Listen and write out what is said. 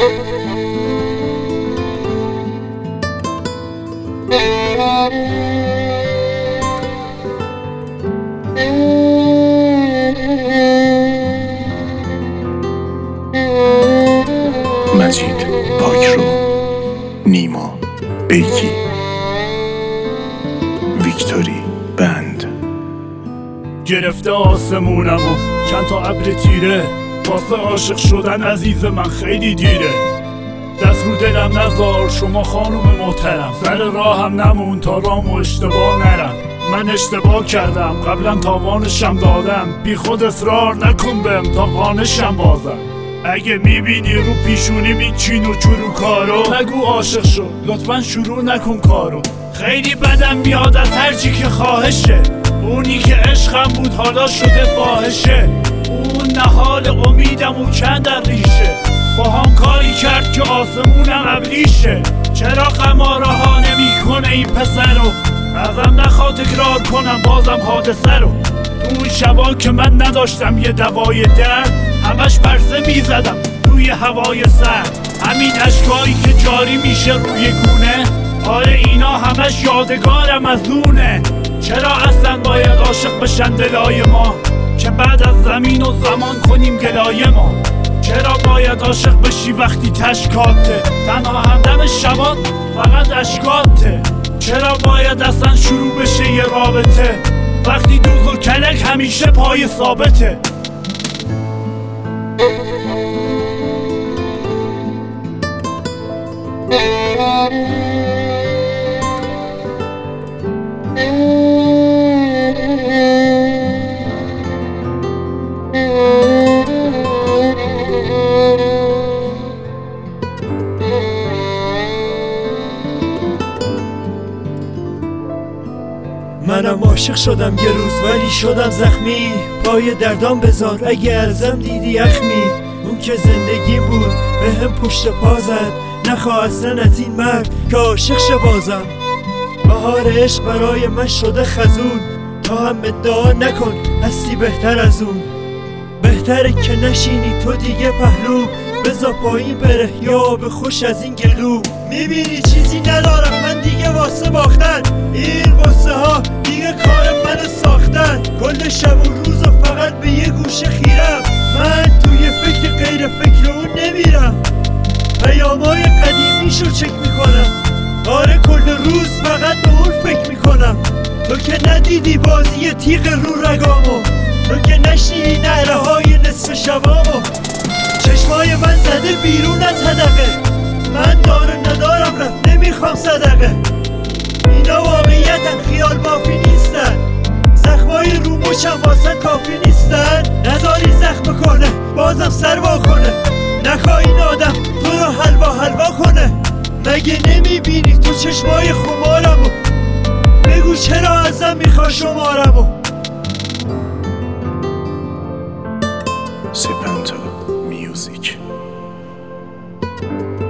مجید پاکرو، نیما بیکی، ویکتوری بند. گرفته آسمونم و چند تا ابر تیره، واسه عاشق شدن عزیز من خیلی دیره. دست رو دلم نذار شما خانوم محترم، سر راهم نمون تا رامو اشتباه نرم. من اشتباه کردم قبلا تاوانشم دادم، بی خود اصرار نکن بهم تا قانشم بازم. اگه میبینی رو پیشونیم این چین و چورو کارو، نگو عاشق شو لطفا شروع نکن کارو. خیلی بدم میاد از هرچی که خواهشه، اونی که عشقم بود حالا شده فاحشه. اون نهال امیدم و کندن ریشه، با هم کاری کرد که آسمونم ابلیشه. چرا قماره ها نمی کنه این پسرو، ازم نخواد تکرار کنم بازم حادثه رو. تو اون شبا که من نداشتم یه دوای درد، همش پرسه میزدم روی هوای سرد. همین اشکایی که جاری میشه روی گونه، آره اینا همش یادگارم از اونه. چرا اصلا باید عاشق بشن دلای ما، که بعد از زمین و زمان کنیم گلای ما؟ چرا باید عاشق بشی وقتی تشکاته، تنها همدم شبات فقط اشکاته؟ چرا باید اصلا شروع بشه یه رابطه، وقتی دوز و کلک همیشه پای ثابته؟ منم عاشق شدم یه روز ولی شدم زخمی، پای دردام بذار اگه ازم دیدی یخمی. اون که زندگی بود به هم پشت پا زد، نخواه اصلا از این مرد که عاشق شه بازم. بهار عشق برای من شده خزون، تا هم ادعا نکن هستی بهتر از اون. بهتره که نشینی تو دیگه پهلو، بذار پایین بره یا آب خوش از این گلو. میبینی چیزی ندارم من دیگه واسه باختن، این واسه ها دیگه کار منو ساختن. کل شب و روز و فقط به یه گوشه خیرم، من توی فکر غیر فکر اون نمیرم. پیامای قدیمیشو چک میکنم، آره کل روز فقط به اون فکر میکنم. تو که ندیدی بازی تیغ رو رگامو، تو که نشنیدی نعره های نصف شبامو. چشمای من زده بیرون از حدقه، من داره ندارم رفت نمیخوام صدقه. اینا واقعیتن خیال مافی نیستن، زخمای رو مچم واسه کافی نیستن. نذاری زخم کنه بازم سر وا کنه، نخواه این آدم تو رو حلوا کنه. مگه نمیبینی تو چشمای خمارمو، بگو چرا ازم میخواه شمارمو. سپنتا میوزیک.